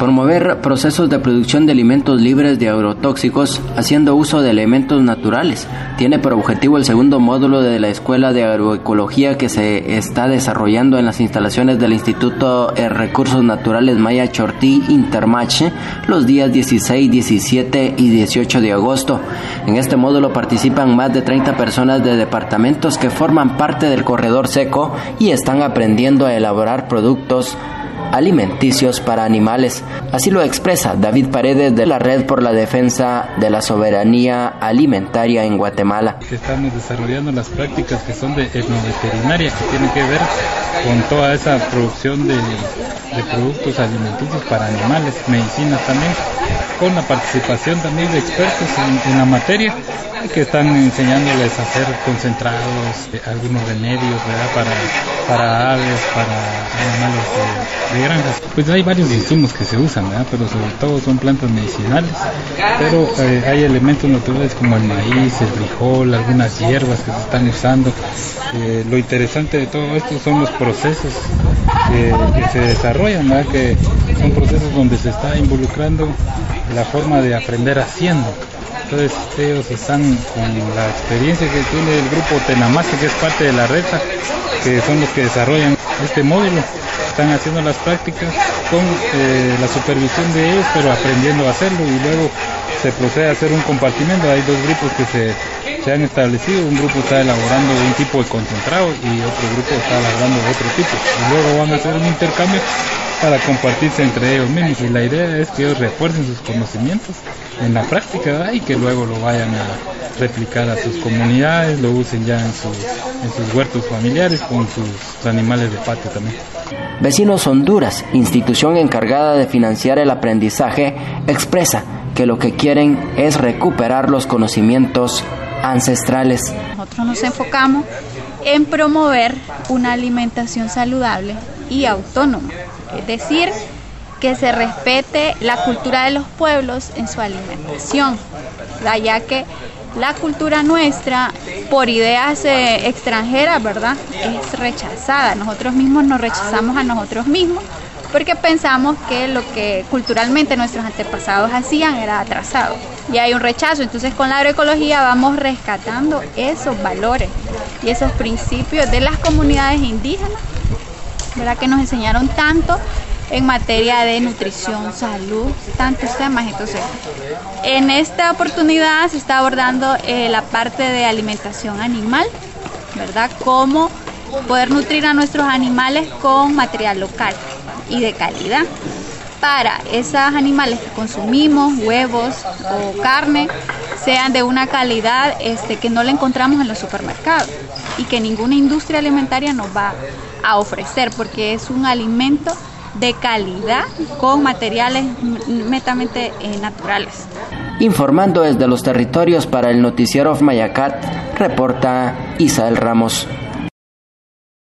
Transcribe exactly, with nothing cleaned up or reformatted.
Promover procesos de producción de alimentos libres de agrotóxicos haciendo uso de elementos naturales tiene por objetivo el segundo módulo de la Escuela de Agroecología que se está desarrollando en las instalaciones del Instituto de Recursos Naturales Maya Chortí Intermache los días dieciséis, diecisiete y dieciocho de agosto. En este módulo participan más de treinta personas de departamentos que forman parte del corredor seco y están aprendiendo a elaborar productos alimenticios para animales. Así lo expresa David Paredes de la Red por la Defensa de la Soberanía Alimentaria en Guatemala. Estamos desarrollando las prácticas que son de etnoveterinaria, que tienen que ver con toda esa producción de, de productos alimenticios para animales, medicinas también, con la participación también de expertos en, en la materia, que están enseñándoles a hacer concentrados, eh, algunos remedios, ¿verdad? Para, para aves, para animales de, de granjas. Pues hay varios insumos que se usan, ¿verdad? Pero sobre todo son plantas medicinales, pero eh, hay elementos naturales como el maíz, el frijol, algunas hierbas que se están usando. Eh, lo interesante de todo esto son los procesos que, que se desarrollan, ¿verdad? Que son procesos donde se está involucrando la forma de aprender haciendo. Entonces ellos están con la experiencia que tiene el grupo Tenamase, que es parte de la red, que son los que desarrollan este módulo. Están haciendo las prácticas con eh, la supervisión de ellos, pero aprendiendo a hacerlo, y luego se procede a hacer un compartimiento. Hay dos grupos que se, se han establecido, un grupo está elaborando un tipo de concentrado y otro grupo está elaborando otro tipo, y luego van a hacer un intercambio para compartirse entre ellos mismos, y la idea es que ellos refuercen sus conocimientos en la práctica, ¿verdad? Y que luego lo vayan a replicar a sus comunidades, lo usen ya en sus, en sus huertos familiares con sus animales de patio también. Vecinos Honduras, institución encargada de financiar el aprendizaje, expresa que lo que quieren es recuperar los conocimientos ancestrales. Nosotros nos enfocamos en promover una alimentación saludable y autónoma, es decir, que se respete la cultura de los pueblos en su alimentación, ¿verdad? Ya que la cultura nuestra, por ideas eh, extranjeras, ¿verdad?, es rechazada. Nosotros mismos nos rechazamos a nosotros mismos porque pensamos que lo que culturalmente nuestros antepasados hacían era atrasado. Y hay un rechazo. Entonces con la agroecología vamos rescatando esos valores y esos principios de las comunidades indígenas, ¿verdad?, que nos enseñaron tanto en materia de nutrición, salud, tantos temas. Entonces, en esta oportunidad se está abordando eh, la parte de alimentación animal, ¿verdad? Cómo poder nutrir a nuestros animales con material local y de calidad para esos animales que consumimos, huevos o carne, sean de una calidad este, que no la encontramos en los supermercados y que ninguna industria alimentaria nos va a ofrecer, porque es un alimento de calidad con materiales netamente eh, naturales. Informando desde los territorios para el noticiero Mayacat, reporta Isael Ramos.